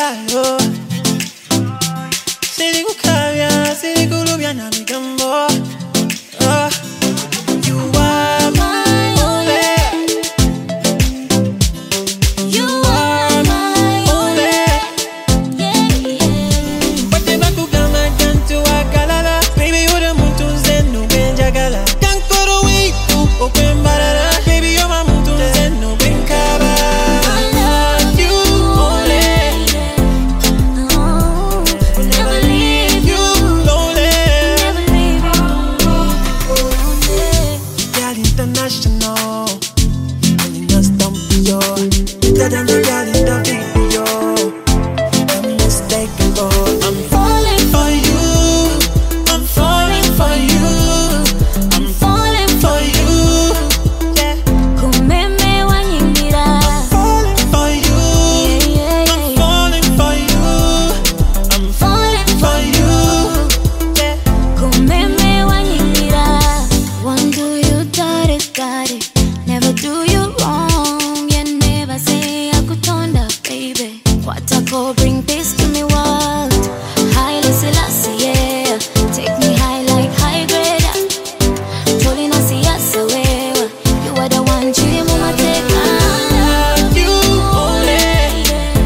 Silo Siliku kavya, siliku lubya na migambo. You are my only. You are my only. Whatever kugama kantu wakalala. Baby you the muntu zenu benjagala. Kankoro wiku okwembalala. Baby you're my muntu zenu benkaba. International, and you just don't be your better than the girl in the video. Unmistakable. I'm falling for you. I'm falling for you. I'm falling for you. Yeah. Kumeme wanyingira. I'm falling for you. I'm falling for you. I'm falling for you. Yeah. Kumeme wanyingira. One do you got it. Never do you wrong. You never say I could turn up, baby. What I call bring peace to me world. Highly Selassie, yeah. Take me high like high grade. Tolling us yes away. You are the one dream of my take. You only.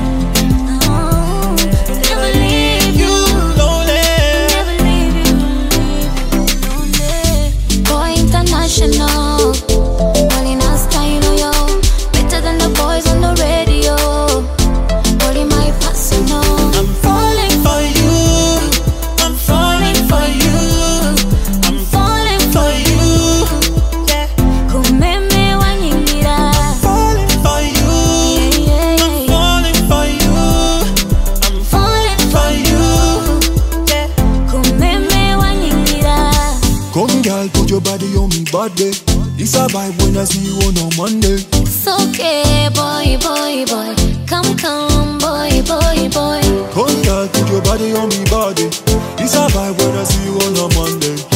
Never leave You lonely. Never leave you lonely. Boy international. Only us time on yo. Better than the boys on the radio. Only my personal. I'm falling for you. I'm falling for you. I'm falling for you. Yeah. Kumeme wanyingira. Falling for you. I'm falling for you. I'm falling for you. Yeah. Kumeme wanyingira. Come girl, put your body on me body. It's a vibe when I see you on a Monday. It's okay, boy. Come, boy. Come girl, put your body on me body. It's a vibe when I see you on a Monday.